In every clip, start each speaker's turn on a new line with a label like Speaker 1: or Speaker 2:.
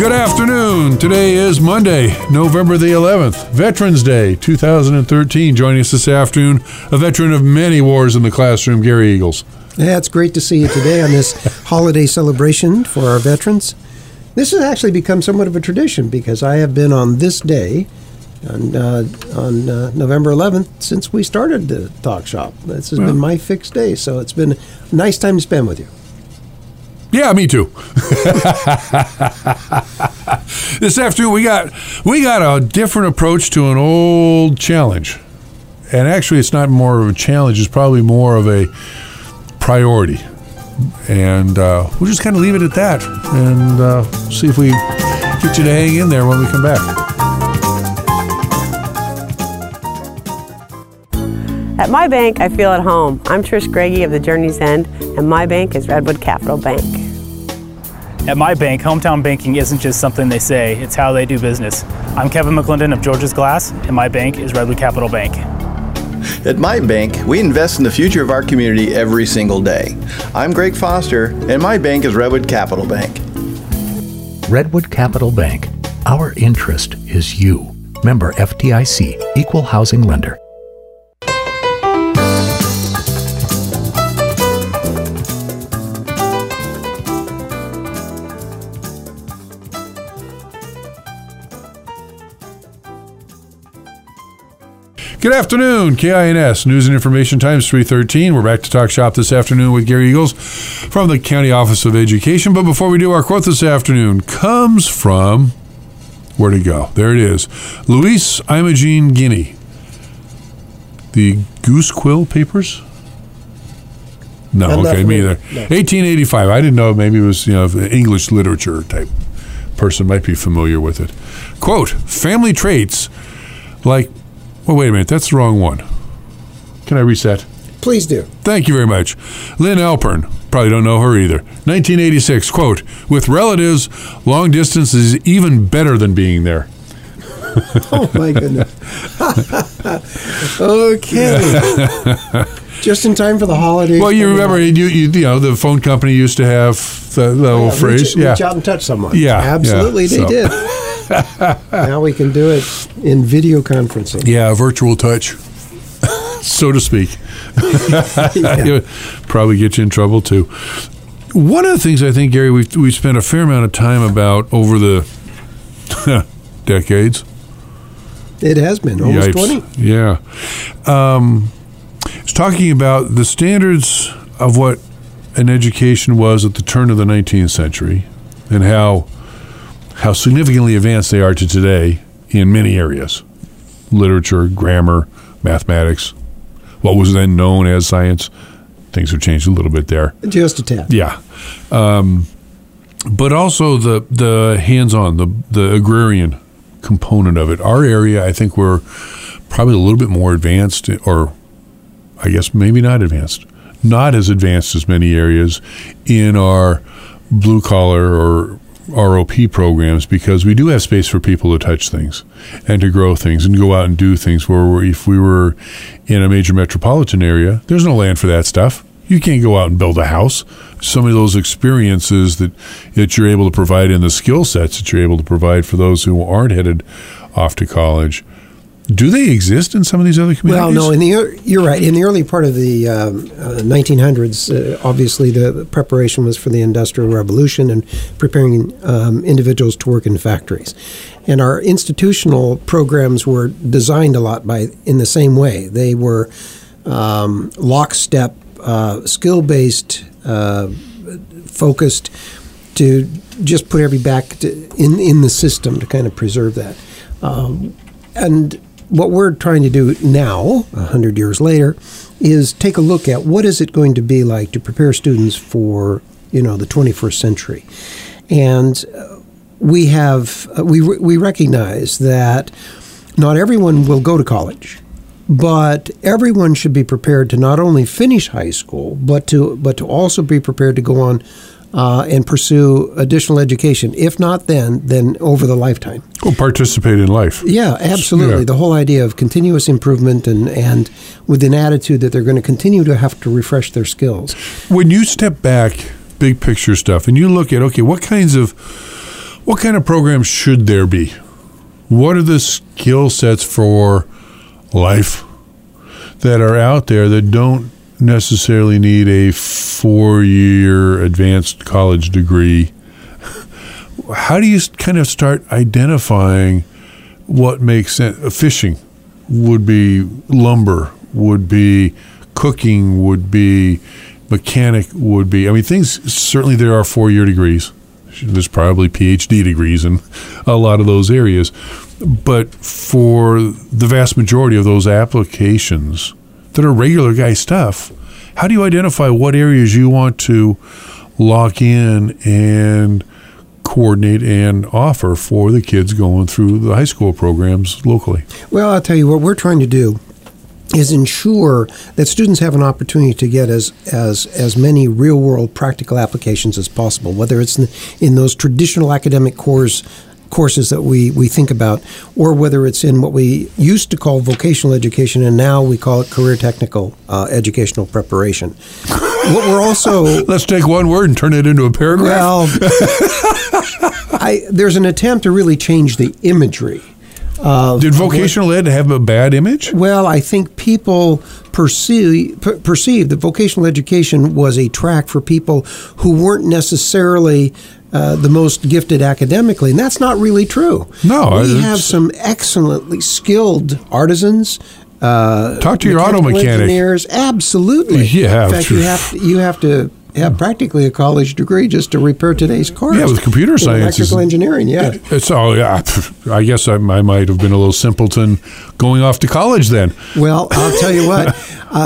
Speaker 1: Good afternoon. Today is Monday, November the 11th, Veterans Day 2013. Joining us this afternoon, a veteran of many wars in the classroom, Gary Eagles.
Speaker 2: Yeah, it's great to see you today on this holiday celebration for our veterans. This has actually become somewhat of a tradition because I have been on this day, on November 11th, since we started the talk shop. This has been my fixed day, so it's been a nice time to spend with you.
Speaker 1: Yeah, me too. This afternoon, we got a different approach to an old challenge. And actually, it's not more of a challenge, it's probably more of a priority. And we'll just kind of leave it at that and see if we get you to hang in there when we come back.
Speaker 3: At my bank, I feel at home. I'm Trish Greggy of the Journey's End, and my bank is Redwood Capital Bank.
Speaker 4: At my bank, hometown banking isn't just something they say, it's how they do business. I'm Kevin McClendon of George's Glass, and my bank is Redwood Capital Bank.
Speaker 5: At my bank, we invest in the future of our community every single day. I'm Greg Foster, and my bank is Redwood Capital Bank.
Speaker 6: Redwood Capital Bank. Our interest is you. Member FDIC, Equal Housing Lender.
Speaker 1: Good afternoon, KINS News and Information Times 313. We're back to Talk Shop this afternoon with Gary Eagles from the County Office of Education. But before we do, our quote this afternoon comes from, where'd it go? There it is. Louise Imogen Guinea. The Goose Quill Papers? No, okay, me either. No. 1885. I didn't know, maybe it was, English literature type person might be familiar with it. Quote, family traits like, well, wait a minute, that's the wrong one. Can I reset?
Speaker 2: Please do.
Speaker 1: Thank you very much. Lynn Alpern, probably don't know her either. 1986, quote, with relatives, long distance is even better than being there.
Speaker 2: Oh, my goodness. Okay. Just in time for the holidays.
Speaker 1: Well, you remember, the phone company used to have the little phrase.
Speaker 2: Reach out and touch someone.
Speaker 1: Yeah.
Speaker 2: Absolutely, they did. Now we can do it in video conferencing.
Speaker 1: Yeah, virtual touch, so to speak. Yeah. Probably get you in trouble, too. One of the things I think, Gary, we've spent a fair amount of time about over the decades.
Speaker 2: It has been, almost 20.
Speaker 1: Yeah. It's talking about the standards of what an education was at the turn of the 19th century and how significantly advanced they are to today in many areas. Literature, grammar, mathematics, what was then known as science. Things have changed a little bit there.
Speaker 2: Just a tad.
Speaker 1: Yeah. But also the hands-on, the agrarian component of it. Our area, I think we're probably a little bit more advanced, or I guess maybe not advanced. Not as advanced as many areas in our blue-collar or ROP programs, because we do have space for people to touch things and to grow things and go out and do things where if we were in a major metropolitan area, there's no land for that stuff. You can't go out and build a house. Some of those experiences that you're able to provide in the skill sets that you're able to provide for those who aren't headed off to college, do they exist in some of these other communities?
Speaker 2: Well, no, you're right. In the early part of the 1900s, obviously the preparation was for the Industrial Revolution and preparing individuals to work in factories. And our institutional programs were designed a lot in the same way. They were lockstep, skill-based, focused to just put everybody back in the system to kind of preserve that. And what we're trying to do now, 100 years later, is take a look at what is it going to be like to prepare students for, the 21st century. And we recognize that not everyone will go to college, but everyone should be prepared to not only finish high school, but to also be prepared to go on and pursue additional education. If not then over the lifetime.
Speaker 1: Well, participate in life.
Speaker 2: Yeah, absolutely. Yeah. The whole idea of continuous improvement and with an attitude that they're going to continue to have to refresh their skills.
Speaker 1: When you step back, big picture stuff, and you look at, okay, what kinds of What kind of programs should there be? What are the skill sets for life that are out there that don't necessarily need a 4-year advanced college degree? How do you kind of start identifying what makes sense? Fishing would be lumber, would be cooking, would be mechanic, would be, I mean, things, certainly there are 4-year degrees. There's probably PhD degrees in a lot of those areas. But for the vast majority of those applications that are regular guy stuff, how do you identify what areas you want to lock in and coordinate and offer for the kids going through the high school programs locally?
Speaker 2: Well, I'll tell you what we're trying to do is ensure that students have an opportunity to get as many real-world practical applications as possible, whether it's in those traditional academic courses that we think about, or whether it's in what we used to call vocational education, and now we call it career technical educational preparation. What we're also...
Speaker 1: Let's take one word and turn it into a paragraph.
Speaker 2: Well, there's an attempt to really change the imagery.
Speaker 1: Did vocational ed have a bad image?
Speaker 2: Well, I think people perceive that vocational education was a track for people who weren't necessarily the most gifted academically, and that's not really true.
Speaker 1: No.
Speaker 2: We have some excellently skilled artisans.
Speaker 1: Talk to your auto mechanic.
Speaker 2: Engineers, absolutely.
Speaker 1: Yeah,
Speaker 2: in fact, you have to have practically a college degree just to repair today's cars.
Speaker 1: Yeah, with computer science.
Speaker 2: Electrical engineering, yeah.
Speaker 1: I guess I might have been a little simpleton going off to college then.
Speaker 2: Well, I'll tell you what.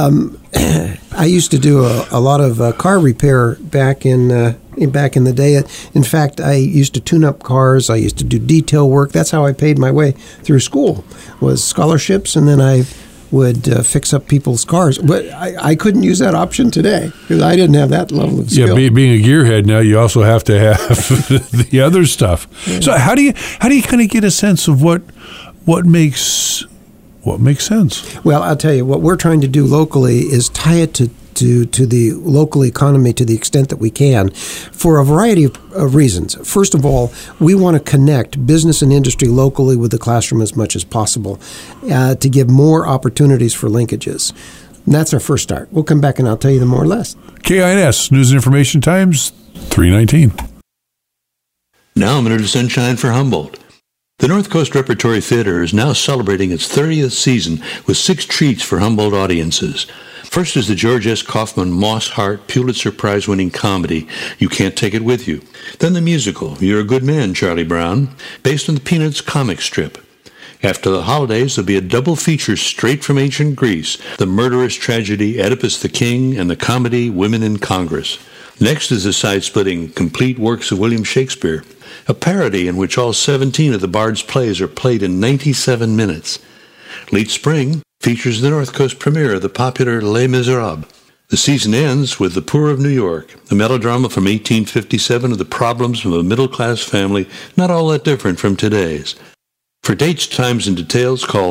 Speaker 2: I used to do a lot of car repair back in the day. In fact, I used to tune up cars. I used to do detail work. That's how I paid my way through school, was scholarships, and then I would fix up people's cars. But I couldn't use that option today because I didn't have that level of skill.
Speaker 1: Yeah, being a gearhead now, you also have to have the other stuff. Yeah. So how do you kind of get a sense of what makes sense?
Speaker 2: Well, I'll tell you, what we're trying to do locally is tie it to the local economy to the extent that we can for a variety of reasons. First of all, we want to connect business and industry locally with the classroom as much as possible to give more opportunities for linkages. And that's our first start. We'll come back and I'll tell you the more or less.
Speaker 1: KINS, News and Information Times, 319.
Speaker 7: Now a minute of sunshine for Humboldt. The North Coast Repertory Theater is now celebrating its 30th season with 6 treats for Humboldt audiences. First is the George S. Kaufman Moss Hart Pulitzer Prize-winning comedy, You Can't Take It With You. Then the musical, You're a Good Man, Charlie Brown, based on the Peanuts comic strip. After the holidays, there'll be a double feature straight from ancient Greece, the murderous tragedy Oedipus the King and the comedy Women in Congress. Next is the side-splitting Complete Works of William Shakespeare, a parody in which all 17 of the Bard's plays are played in 97 minutes. Late spring features the North Coast premiere of the popular Les Miserables. The season ends with The Poor of New York, a melodrama from 1857 of the problems of a middle-class family not all that different from today's. For dates, times, and details, call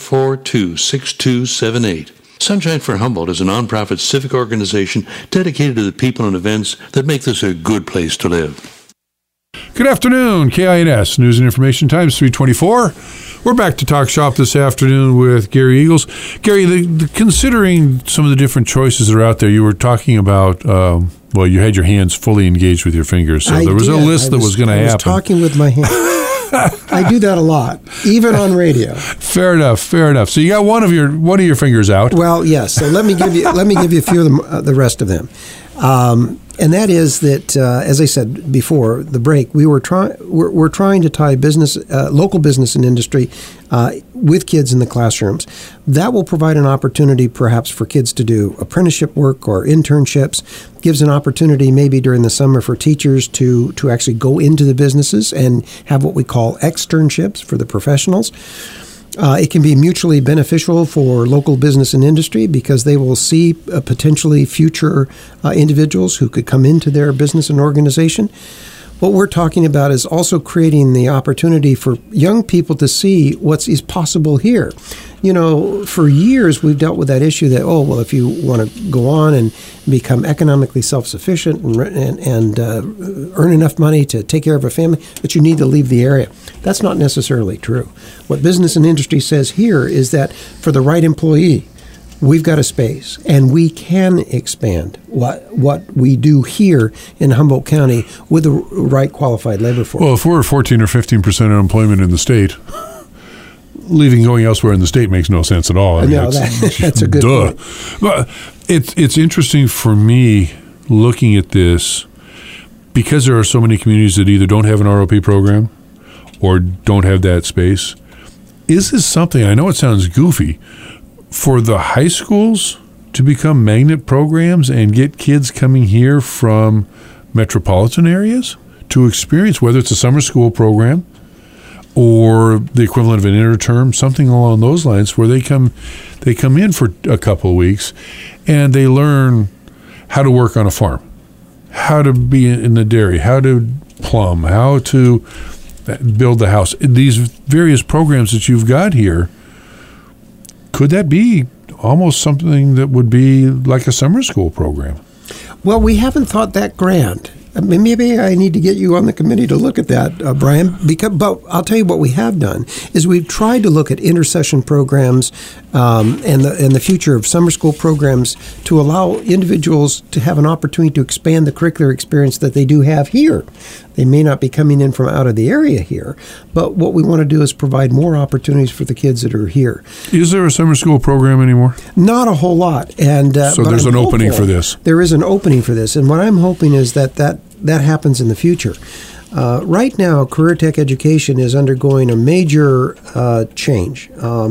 Speaker 7: 442-6278. Sunshine for Humboldt is a nonprofit civic organization dedicated to the people and events that make this a good place to live.
Speaker 1: Good afternoon, KINS, News and Information Times, 324. We're back to Talk Shop this afternoon with Gary Eagles. Gary, considering some of the different choices that are out there, you were talking about, you had your hands fully engaged with your fingers, so there was a list that was going to happen. I was
Speaker 2: talking with my hands. I do that a lot, even on radio.
Speaker 1: Fair enough. So you got one of your fingers out.
Speaker 2: Well, yes. So let me give you a few of them, the rest of them. And that is that, as I said before the break, we're trying to tie local business and industry with kids in the classrooms. That will provide an opportunity perhaps for kids to do apprenticeship work or internships. Gives an opportunity maybe during the summer for teachers to actually go into the businesses and have what we call externships for the professionals. It can be mutually beneficial for local business and industry because they will see potentially future individuals who could come into their business and organization. What we're talking about is also creating the opportunity for young people to see what is possible here. You know, for years we've dealt with that issue that, if you want to go on and become economically self-sufficient and earn enough money to take care of a family, that you need to leave the area. That's not necessarily true. What Business and Industry says here is that for the right employee, we've got a space, and we can expand what we do here in Humboldt County with the right qualified labor force.
Speaker 1: Well, if we're 14 or 15% unemployment in the state, going elsewhere in the state makes no sense at all.
Speaker 2: That's a good point.
Speaker 1: But it's interesting for me looking at this because there are so many communities that either don't have an ROP program or don't have that space. Is this something, I know it sounds goofy, for the high schools to become magnet programs and get kids coming here from metropolitan areas to experience, whether it's a summer school program or the equivalent of an interterm, something along those lines, where they come in for a couple of weeks and they learn how to work on a farm, how to be in the dairy, how to plumb, how to build the house. These various programs that you've got here, could that be almost something that would be like a summer school program?
Speaker 2: Well, we haven't thought that grand. Maybe I need to get you on the committee to look at that, Brian. But I'll tell you what we have done is we've tried to look at intersession programs and the future of summer school programs to allow individuals to have an opportunity to expand the curricular experience that they do have here. They may not be coming in from out of the area here, but what we want to do is provide more opportunities for the kids that are here.
Speaker 1: Is there a summer school program anymore?
Speaker 2: Not a whole lot. And
Speaker 1: so there's an opening for this.
Speaker 2: There is an opening for this. And what I'm hoping is that happens in the future. Right now, career tech education is undergoing a major change.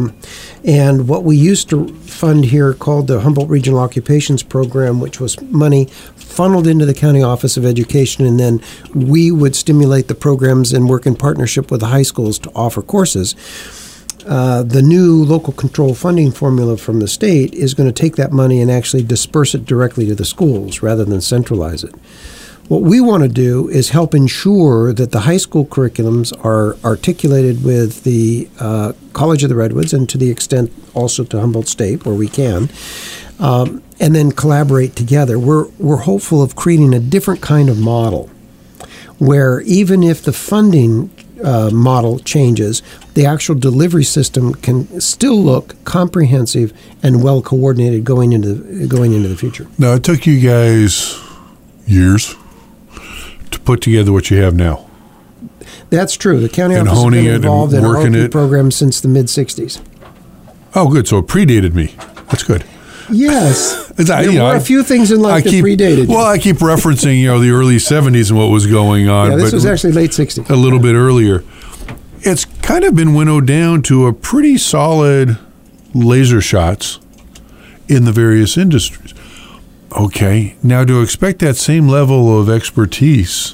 Speaker 2: And what we used to fund here called the Humboldt Regional Occupations Program, which was money funneled into the County Office of Education, and then we would stimulate the programs and work in partnership with the high schools to offer courses. The new local control funding formula from the state is going to take that money and actually disperse it directly to the schools rather than centralize it. What we want to do is help ensure that the high school curriculums are articulated with the College of the Redwoods and to the extent also to Humboldt State where we can, and then collaborate together. We're hopeful of creating a different kind of model where even if the funding model changes, the actual delivery system can still look comprehensive and well coordinated going into the future.
Speaker 1: Now, it took you guys years to put together what you have now.
Speaker 2: That's true. The county
Speaker 1: and
Speaker 2: office has been involved in
Speaker 1: ROP
Speaker 2: programs since the mid-'60s.
Speaker 1: Oh, good. So it predated me. That's good.
Speaker 2: Yes. There were a few things in life that predated.
Speaker 1: Well, I keep referencing, the early 70s and what was going on.
Speaker 2: Yeah, this was actually late 60s.
Speaker 1: A little bit earlier. It's kind of been winnowed down to a pretty solid laser shots in the various industries. Okay. Now, to expect that same level of expertise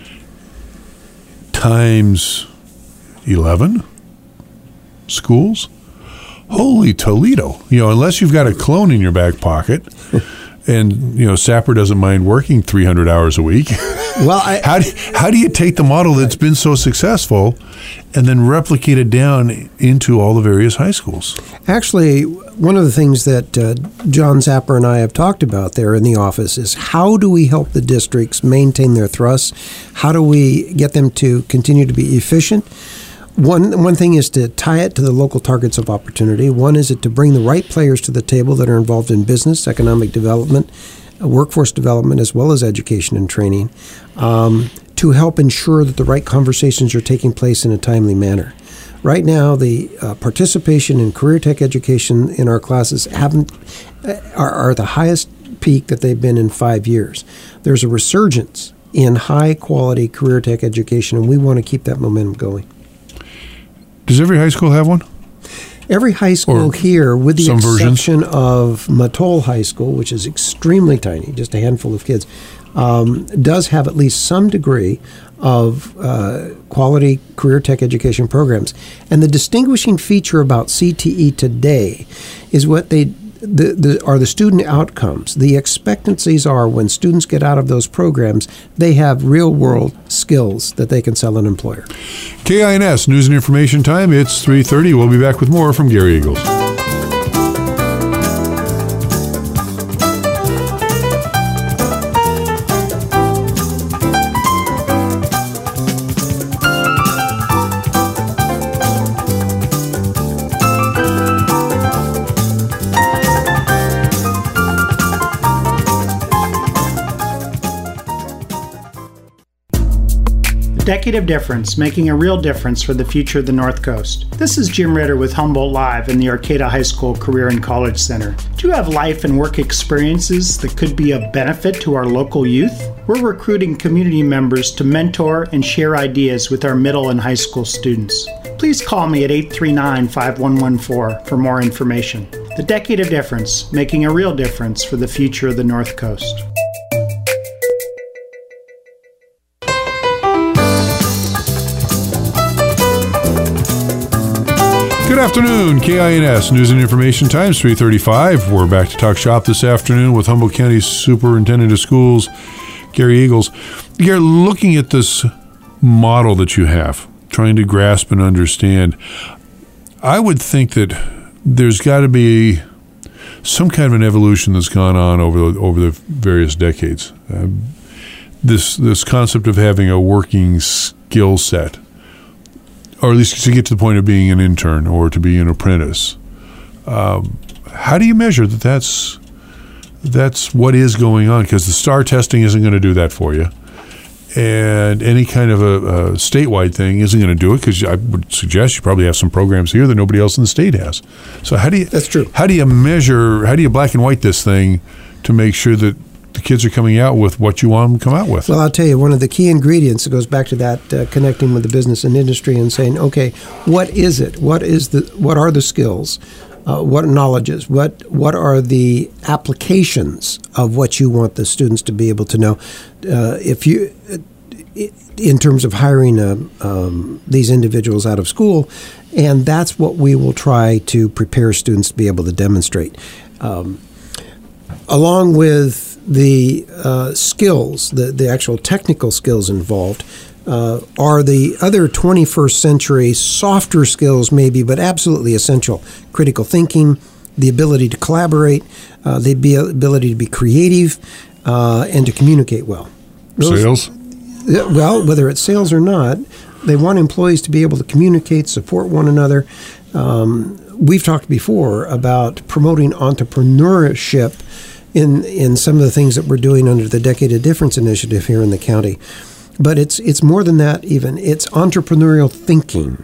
Speaker 1: times 11 schools? Holy Toledo. Unless you've got a clone in your back pocket and, Sapper doesn't mind working 300 hours a week.
Speaker 2: Well,
Speaker 1: how do you take the model that's been so successful and then replicate it down into all the various high schools?
Speaker 2: Actually, one of the things that John Zapper and I have talked about there in the office is how do we help the districts maintain their thrusts? How do we get them to continue to be efficient? One thing is to tie it to the local targets of opportunity. One is to bring the right players to the table that are involved in business, economic development, workforce development, as well as education and training, to help ensure that the right conversations are taking place in a timely manner. Right now, the participation in career tech education in our classes are the highest peak that they've been in 5 years. There's a resurgence in high-quality career tech education, and we want to keep that momentum going.
Speaker 1: Does every high school have one?
Speaker 2: Every high school here, with the exception of Mattole High School, which is extremely tiny, just a handful of kids, does have at least some degree of quality career tech education programs. And the distinguishing feature about CTE today is what they are the student outcomes. The expectancies are when students get out of those programs, they have real-world skills that they can sell an employer.
Speaker 1: KINS News and Information Time. It's 3:30. We'll be back with more from Gary Eagles.
Speaker 8: Decade of Difference, making a real difference for the future of the North Coast. This is Jim Ritter with Humboldt Live in the Arcata High School Career and College Center. Do you have life and work experiences that could be of benefit to our local youth? We're recruiting community members to mentor and share ideas with our middle and high school students. Please call me at 839-5114 for more information. The Decade of Difference, making a real difference for the future of the North Coast.
Speaker 1: Good afternoon, KINS News and Information Times, 3:35. We're back to talk shop this afternoon with Humboldt County Superintendent of Schools, Gary Eagles. Gary, looking at this model that you have, trying to grasp and understand, I would think that there's got to be some kind of an evolution that's gone on over the various decades. This concept of having a working skill set, or at least to get to the point of being an intern or to be an apprentice. How do you measure that's what is going on? Because the STAR testing isn't going to do that for you. And any kind of a statewide thing isn't going to do it, because I would suggest you probably have some programs here that nobody else in the state has. So
Speaker 2: That's true.
Speaker 1: How do you measure, how do you black and white this thing to make sure that the kids are coming out with what you want them to come out with?
Speaker 2: Well, I'll tell you, one of the key ingredients that goes back to that, connecting with the business and industry and saying, okay, what is it? What are the skills? What knowledges? What are the applications of what you want the students to be able to know? In terms of hiring these individuals out of school, and that's what we will try to prepare students to be able to demonstrate. Along with the skills, the actual technical skills involved, are the other 21st century softer skills maybe, but absolutely essential. Critical thinking, the ability to collaborate, the ability to be creative, and to communicate well.
Speaker 1: Sales?
Speaker 2: Well, whether it's sales or not, they want employees to be able to communicate, support one another. We've talked before about promoting entrepreneurship in some of the things that we're doing under the Decade of Difference initiative here in the county. But it's more than that even. It's entrepreneurial thinking,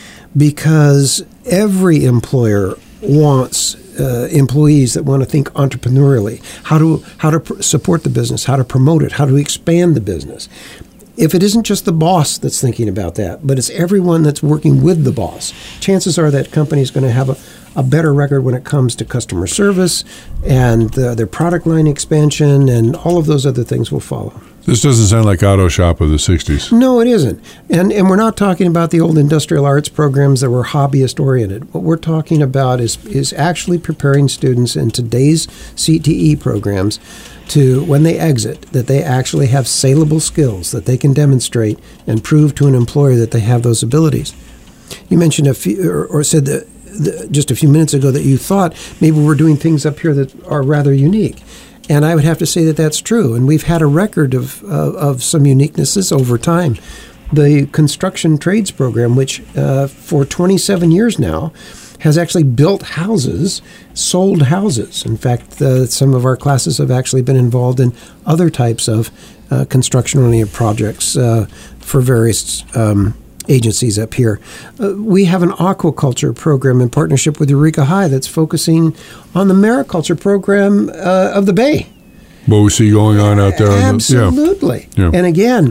Speaker 2: because every employer wants employees that want to think entrepreneurially, how to support the business, how to promote it, how to expand the business. If it isn't just the boss that's thinking about that, but it's everyone that's working with the boss, chances are that company is going to have a better record when it comes to customer service and their product line expansion, and all of those other things will follow.
Speaker 1: This doesn't sound like Auto Shop of the 60s.
Speaker 2: No, it isn't. And we're not talking about the old industrial arts programs that were hobbyist-oriented. What we're talking about is actually preparing students in today's CTE programs to, when they exit, that they actually have saleable skills that they can demonstrate and prove to an employer that they have those abilities. You mentioned or said that just a few minutes ago that you thought maybe we're doing things up here that are rather unique. And I would have to say that that's true. And we've had a record of some uniquenesses over time. The construction trades program, which for 27 years now has actually built houses, sold houses. In fact, some of our classes have actually been involved in other types of construction-oriented projects for various agencies up here. We have an aquaculture program in partnership with Eureka High that's focusing on the mariculture program of the Bay.
Speaker 1: What we see going on out there.
Speaker 2: Absolutely.
Speaker 1: Yeah.
Speaker 2: And again,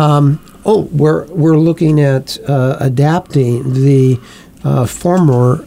Speaker 2: we're looking at adapting the former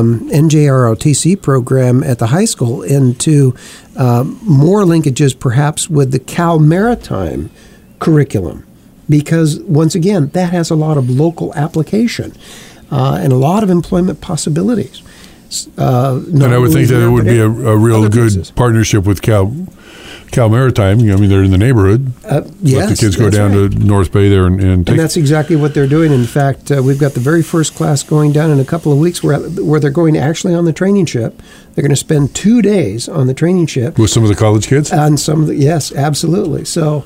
Speaker 2: NJROTC program at the high school into more linkages perhaps with the Cal Maritime curriculum. Because, once again, that has a lot of local application and a lot of employment possibilities.
Speaker 1: And I would think that it would be a real good
Speaker 2: places.
Speaker 1: partnership with Cal Maritime. I mean, they're in the neighborhood. Let the kids go down to North Bay there and take.
Speaker 2: And that's exactly what they're doing. In fact, we've got the very first class going down in a couple of weeks where they're going actually on the training ship. They're going to spend 2 days on the training ship.
Speaker 1: With some of the college kids?
Speaker 2: And some of the, yes, absolutely. So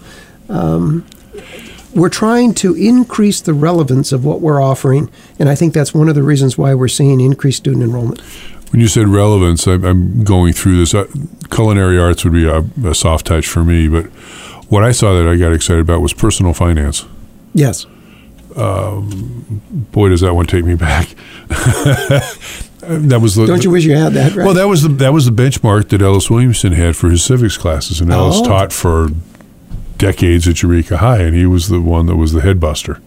Speaker 2: we're trying to increase the relevance of what we're offering, and I think that's one of the reasons why we're seeing increased student enrollment.
Speaker 1: When you said relevance, I'm going through this. Culinary arts would be a soft touch for me, but what I saw that I got excited about was personal finance.
Speaker 2: Yes.
Speaker 1: Boy, does that one take me back. That was
Speaker 2: Don't you wish you had that? Right?
Speaker 1: Well, that was the benchmark that Ellis Williamson had for his civics classes, and Ellis taught for decades at Eureka High, and he was the one that was the headbuster.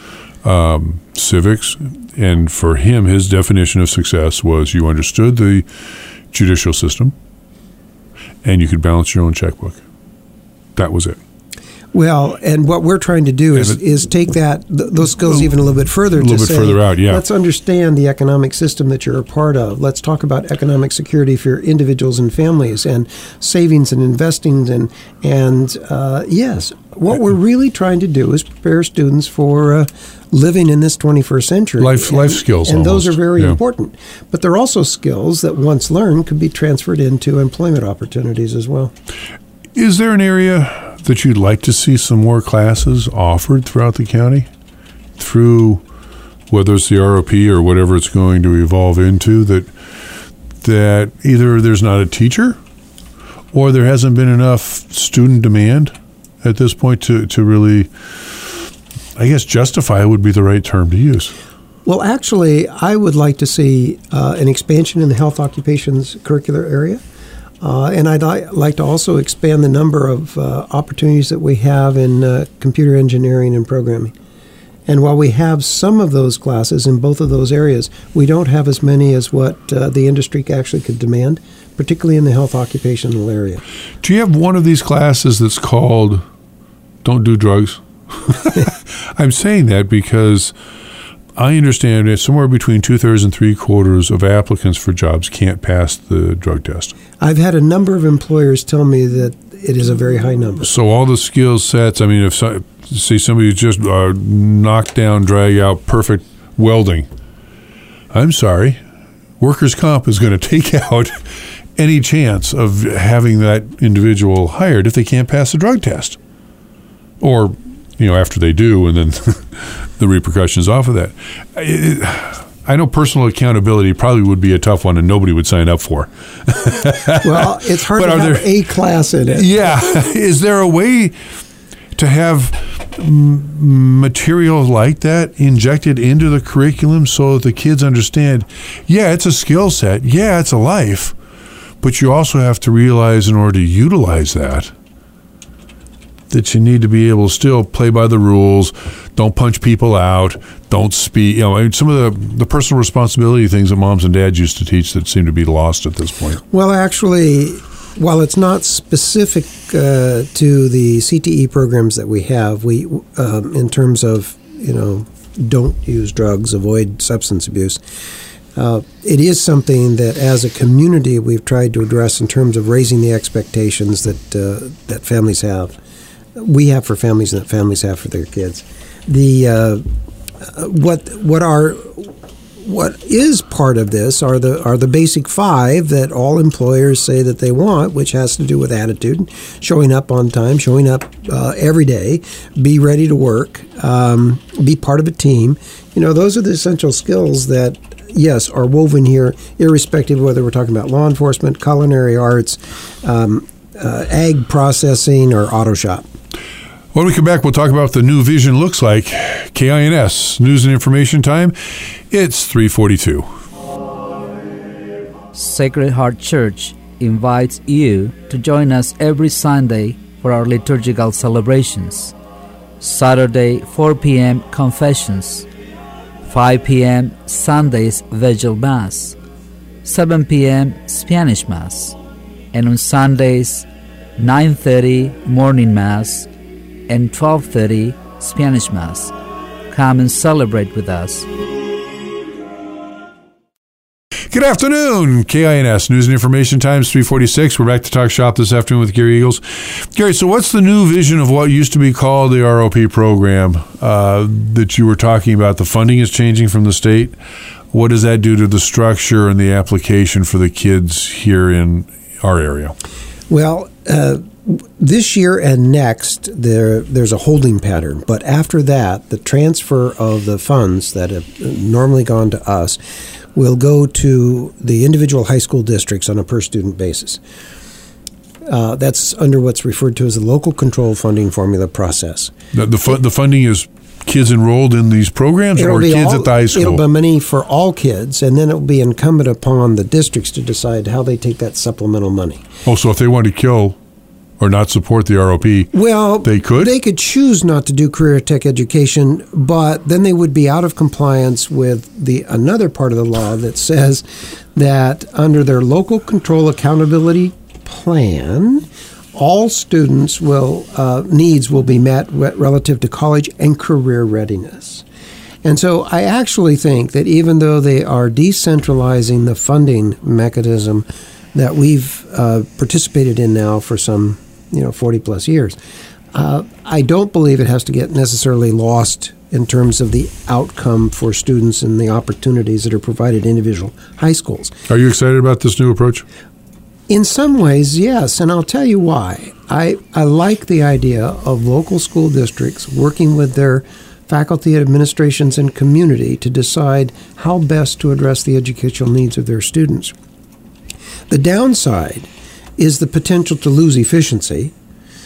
Speaker 1: Civics, and for him, his definition of success was you understood the judicial system, and you could balance your own checkbook. That was it.
Speaker 2: Well, and what we're trying to do is take those skills even a little bit further.
Speaker 1: A little bit further out, yeah.
Speaker 2: Let's understand the economic system that you're a part of. Let's talk about economic security for individuals and families, and savings and investing, and yes, what we're really trying to do is prepare students for living in this 21st century.
Speaker 1: Life skills,
Speaker 2: and
Speaker 1: almost.
Speaker 2: those are very important. But they're also skills that once learned could be transferred into employment opportunities as well.
Speaker 1: Is there an area that you'd like to see some more classes offered throughout the county, through whether it's the ROP or whatever it's going to evolve into, that either there's not a teacher or there hasn't been enough student demand at this point to really, I guess, justify would be the right term to use?
Speaker 2: Well, actually, I would like to see an expansion in the health occupations curricular area. And I'd like to also expand the number of opportunities that we have in computer engineering and programming. And while we have some of those classes in both of those areas, we don't have as many as what the industry actually could demand, particularly in the health occupational area.
Speaker 1: Do you have one of these classes that's called Don't Do Drugs? I'm saying that because I understand that somewhere between 2/3 and 3/4 of applicants for jobs can't pass the drug test.
Speaker 2: I've had a number of employers tell me that it is a very high number.
Speaker 1: So all the skill sets, I mean, if somebody just knock down, drag out, perfect welding, I'm sorry, workers' comp is going to take out any chance of having that individual hired if they can't pass the drug test. Or, after they do, and then the repercussions off of that. I know personal accountability probably would be a tough one and nobody would sign up for.
Speaker 2: Well, it's hard to have a class in it.
Speaker 1: Yeah. Is there a way to have material like that injected into the curriculum so that the kids understand, yeah, it's a skill set, yeah, it's a life, but you also have to realize in order to utilize that you need to be able to still play by the rules, don't punch people out, don't speed. Some of the personal responsibility things that moms and dads used to teach that seem to be lost at this point.
Speaker 2: Well, actually, while it's not specific to the CTE programs that we have, we in terms of don't use drugs, avoid substance abuse. It is something that, as a community, we've tried to address in terms of raising the expectations that families have. We have for families and that families have for their kids. What is part of this are the basic 5 that all employers say that they want, which has to do with attitude, showing up on time, showing up every day, be ready to work, be part of a team. Those are the essential skills that, yes, are woven here, irrespective of whether we're talking about law enforcement, culinary arts, ag processing, or auto shop.
Speaker 1: When we come back, we'll talk about what the new vision looks like. KINS, News and Information Time. It's 3:42.
Speaker 9: Sacred Heart Church invites you to join us every Sunday for our liturgical celebrations. Saturday, 4 p.m. Confessions. 5 p.m. Sunday's Vigil Mass. 7 p.m. Spanish Mass. And on Sundays, 9:30 Morning Mass and 12:30 Spanish Mass. Come and celebrate with us.
Speaker 1: Good afternoon, KINS News and Information Times 346. We're back to Talk Shop this afternoon with Gary Eagles. Gary, so what's the new vision of what used to be called the ROP program that you were talking about? The funding is changing from the state. What does that do to the structure and the application for the kids here in our area?
Speaker 2: Well, this year and next, there's a holding pattern. But after that, the transfer of the funds that have normally gone to us will go to the individual high school districts on a per-student basis. That's under what's referred to as the local control funding formula process.
Speaker 1: The funding is kids enrolled in these programs or kids at the high school?
Speaker 2: It'll be money for all kids, and then it will be incumbent upon the districts to decide how they take that supplemental money.
Speaker 1: Oh, so if they want to kill or not support the ROP,
Speaker 2: well,
Speaker 1: they could?
Speaker 2: They could choose not to do career tech education, but then they would be out of compliance with another part of the law that says that under their local control accountability plan, all students' needs will be met relative to college and career readiness. And so I actually think that even though they are decentralizing the funding mechanism that we've participated in now for some 40 plus years, I don't believe it has to get necessarily lost in terms of the outcome for students and the opportunities that are provided in individual high schools.
Speaker 1: Are you excited about this new approach?
Speaker 2: In some ways, yes, and I'll tell you why. I like the idea of local school districts working with their faculty, administrations, and community to decide how best to address the educational needs of their students. The downside is the potential to lose efficiency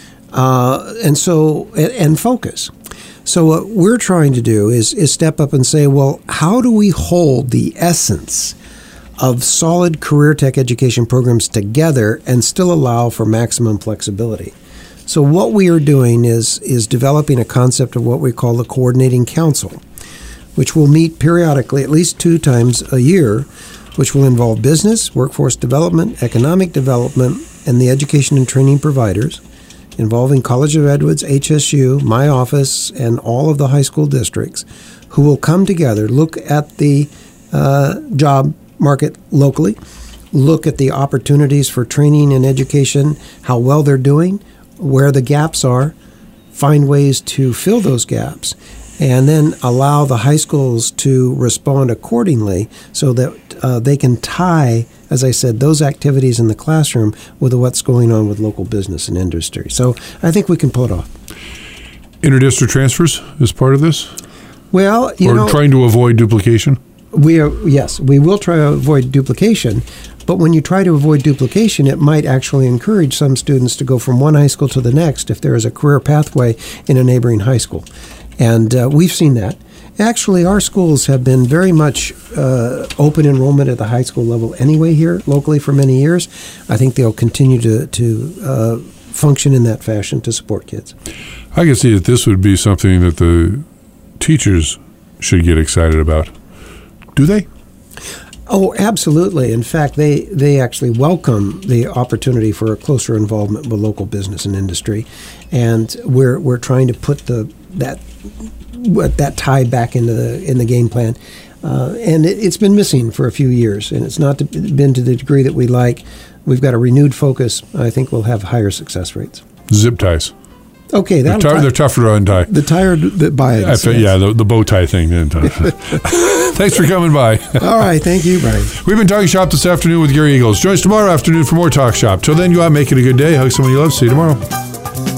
Speaker 2: and focus. So what we're trying to do is step up and say, well, how do we hold the essence of solid career tech education programs together and still allow for maximum flexibility? So what we are doing is developing a concept of what we call the Coordinating Council, which will meet periodically at least 2 times a year, which will involve business, workforce development, economic development, and the education and training providers, involving College of Edwards, HSU, my office, and all of the high school districts, who will come together, look at the job market locally, look at the opportunities for training and education, how well they're doing, where the gaps are, find ways to fill those gaps, and then allow the high schools to respond accordingly so that they can tie, as I said, those activities in the classroom with what's going on with local business and industry. So I think we can pull it off.
Speaker 1: Interdistrict transfers is part of this?
Speaker 2: Well,
Speaker 1: trying to avoid duplication?
Speaker 2: We will try to avoid duplication, but when you try to avoid duplication, it might actually encourage some students to go from one high school to the next if there is a career pathway in a neighboring high school. And we've seen that. Actually, our schools have been very much open enrollment at the high school level anyway here locally for many years. I think they'll continue to function in that fashion to support kids.
Speaker 1: I can see that this would be something that the teachers should get excited about. Do they?
Speaker 2: Oh, absolutely. In fact, they actually welcome the opportunity for a closer involvement with local business and industry, and we're trying to put that tie back in the game plan, and it's been missing for a few years, and it's not been to the degree that we like. We've got a renewed focus. I think we'll have higher success rates.
Speaker 1: Zip ties.
Speaker 2: Okay,
Speaker 1: they're tougher to untie.
Speaker 2: The tie that binds.
Speaker 1: The bow tie thing. Thanks for coming by.
Speaker 2: All right, thank you, Brian.
Speaker 1: We've been Talking Shop this afternoon with Gary Eagles. Join us tomorrow afternoon for more Talk Shop. Till then, go out, make it a good day. Hug someone you love. See you tomorrow.